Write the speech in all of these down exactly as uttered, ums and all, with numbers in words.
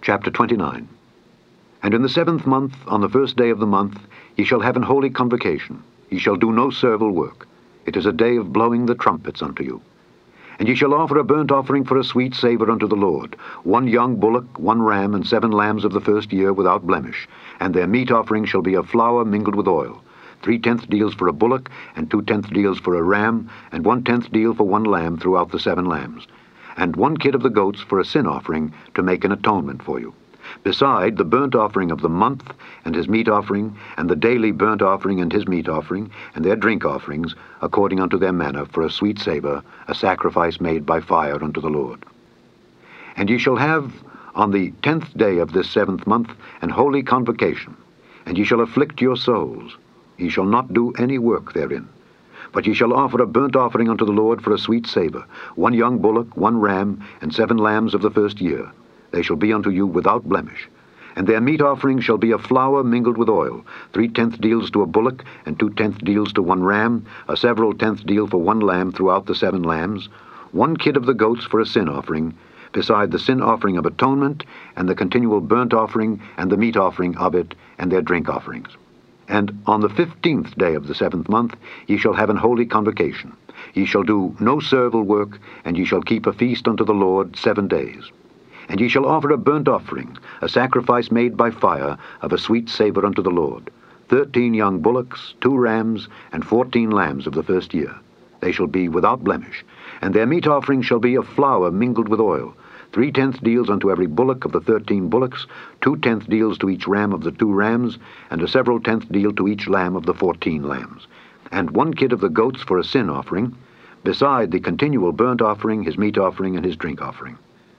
Chapter twenty-nine. And in the seventh month, on the first day of the month, ye shall have an holy convocation. Ye shall do no servile work. It is a day of blowing the trumpets unto you. And ye shall offer a burnt offering for a sweet savour unto the Lord, one young bullock, one ram, and seven lambs of the first year without blemish. And their meat offering shall be of flour mingled with oil, three-tenth deals for a bullock, and two-tenth deals for a ram, and one-tenth deal for one lamb throughout the seven lambs, and one kid of the goats for a sin offering to make an atonement for you. Beside the burnt offering of the month, and his meat offering, and the daily burnt offering and his meat offering, and their drink offerings, according unto their manner, for a sweet savour, a sacrifice made by fire unto the Lord. And ye shall have on the tenth day of this seventh month an holy convocation, and ye shall afflict your souls. Ye shall not do any work therein. But ye shall offer a burnt offering unto the Lord for a sweet savour, one young bullock, one ram, and seven lambs of the first year. They shall be unto you without blemish. And their meat offering shall be of flour mingled with oil, three-tenth deals to a bullock, and two-tenth deals to one ram, a several tenth deal for one lamb throughout the seven lambs, one kid of the goats for a sin offering, beside the sin offering of atonement, and the continual burnt offering, and the meat offering of it, and their drink offerings. And on the fifteenth day of the seventh month ye shall have an holy convocation. Ye shall do no servile work, and ye shall keep a feast unto the Lord seven days. And ye shall offer a burnt offering, a sacrifice made by fire, of a sweet savour unto the Lord, thirteen young bullocks, two rams, and fourteen lambs of the first year. They shall be without blemish. And their meat offering shall be of flour mingled with oil, three-tenth deals unto every bullock of the thirteen bullocks, two-tenth deals to each ram of the two rams, and a several tenth deal to each lamb of the fourteen lambs, and one kid of the goats for a sin offering, beside the continual burnt offering, his meat offering, and his drink offering.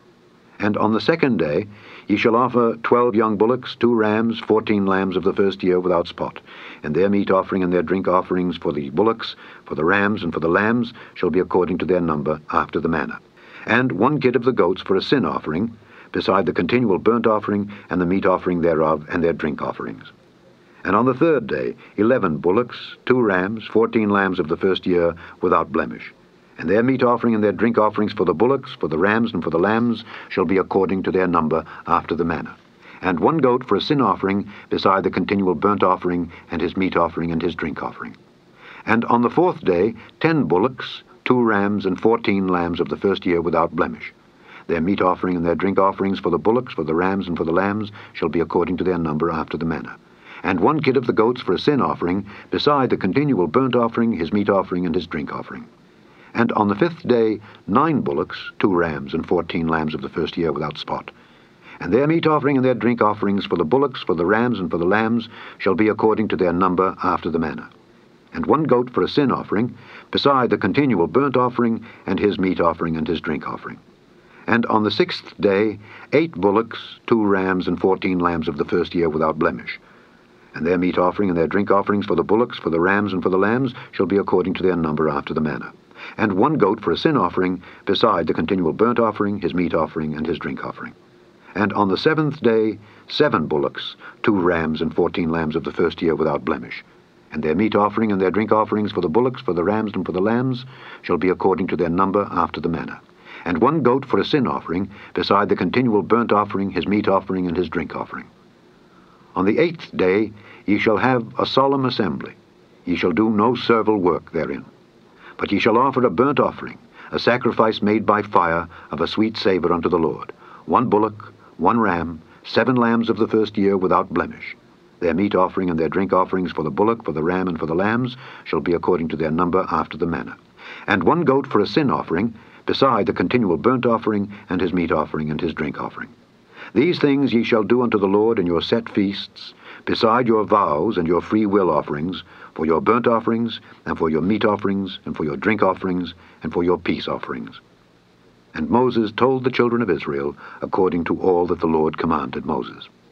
And on the second day ye shall offer twelve young bullocks, two rams, fourteen lambs of the first year without spot, and their meat offering and their drink offerings for the bullocks, for the rams, and for the lambs shall be according to their number after the manner. And one kid of the goats for a sin offering, beside the continual burnt offering, and the meat offering thereof, and their drink offerings. And on the third day eleven bullocks, two rams, fourteen lambs of the first year, without blemish. And their meat offering and their drink offerings for the bullocks, for the rams, and for the lambs shall be according to their number after the manner. And one goat for a sin offering, beside the continual burnt offering, and his meat offering, and his drink offering. And on the fourth day ten bullocks, two rams, and fourteen lambs of the first year without blemish. Their meat offering and their drink offerings for the bullocks, for the rams, and for the lambs shall be according to their number after the manner. And one kid of the goats for a sin offering, beside the continual burnt offering, his meat offering, and his drink offering. And on the fifth day nine bullocks, two rams, and fourteen lambs of the first year without spot. And their meat offering and their drink offerings for the bullocks, for the rams, and for the lambs shall be according to their number after the manner. And one goat for a sin offering, beside the continual burnt offering, and his meat offering, and his drink offering. And on the sixth day eight bullocks, two rams, and fourteen lambs of the first year without blemish. And their meat offering and their drink offerings for the bullocks, for the rams, and for the lambs shall be according to their number after the manner. And one goat for a sin offering, beside the continual burnt offering, his meat offering, and his drink offering. And on the seventh day seven bullocks, two rams, and fourteen lambs of the first year without blemish. And their meat offering and their drink offerings for the bullocks, for the rams, and for the lambs shall be according to their number after the manner. And one goat for a sin offering, beside the continual burnt offering, his meat offering, and his drink offering. On the eighth day ye shall have a solemn assembly. Ye shall do no servile work therein. But ye shall offer a burnt offering, a sacrifice made by fire, of a sweet savour unto the Lord, one bullock, one ram, seven lambs of the first year without blemish. Their meat offering and their drink offerings for the bullock, for the ram, and for the lambs shall be according to their number after the manner. And one goat for a sin offering, beside the continual burnt offering, and his meat offering, and his drink offering. These things ye shall do unto the Lord in your set feasts, beside your vows and your free will offerings, for your burnt offerings, and for your meat offerings, and for your drink offerings, and for your peace offerings. And Moses told the children of Israel according to all that the Lord commanded Moses.